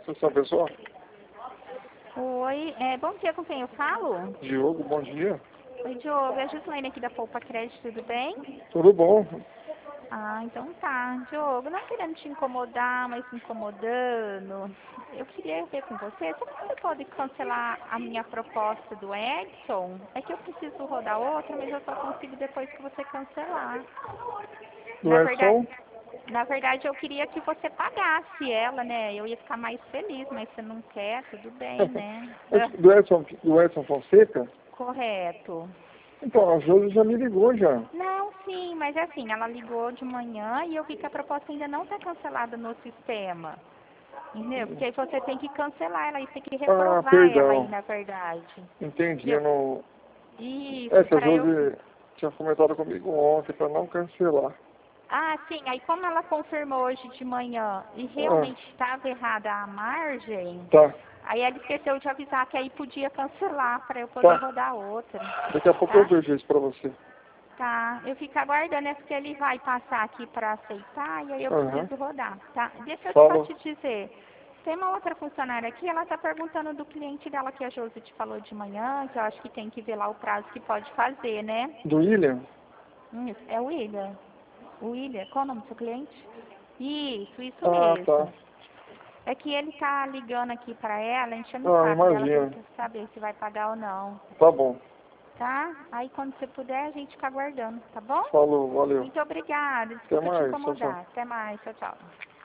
Atenção, pessoal. Oi, bom dia, com quem eu falo? Diogo, bom dia. Oi, Diogo, é a Gislaine aqui da Poupa Crédito, tudo bem? Tudo bom? Ah, então tá. Diogo, não querendo te incomodar, mas me incomodando, eu queria ver com você, será que você pode cancelar a minha proposta do Edson? É que eu preciso rodar outra, mas eu só consigo depois que você cancelar. Do Edson? Na verdade, eu queria que você pagasse ela, né? Eu ia ficar mais feliz, mas você não quer, tudo bem, né? Do Edson Fonseca? Correto. Então, a Josi já me ligou já. Não, sim, mas é assim, ela ligou de manhã e eu vi que a proposta ainda não está cancelada no sistema. Entendeu? Porque aí você tem que cancelar ela e tem que Ah, reprovar ela aí, perdão. na verdade. Entendi, Entendeu? eu não... Isso, É que a para eu... Josi tinha comentado comigo ontem para não cancelar. Ah, sim, aí como ela confirmou hoje de manhã e Ah, realmente estava errada a margem, tá, aí ela esqueceu de avisar que aí podia cancelar para eu poder tá. rodar outra, Daqui a pouco eu tá? vejo isso para você. Tá, eu fico aguardando, é porque ele vai passar aqui para aceitar e aí eu Aham. preciso rodar, tá? Deixa eu só Falou. te dizer, tem uma outra funcionária aqui, ela tá perguntando do cliente dela que a Josi te falou de manhã, que eu acho que tem que ver lá o prazo que pode fazer, né? Do William? É o William. O William, qual o nome do seu cliente? Isso Ah, tá. mesmo. É que ele tá ligando aqui para ela, enchendo o Ah, saco dela, que ele imagina. quer saber se vai pagar ou não. Tá bom. Tá? Aí quando você puder, a gente fica aguardando, tá bom? Falou, valeu. Muito obrigada. Até Desculpa te mais, tchau, tchau. incomodar. Até mais. Tchau, tchau.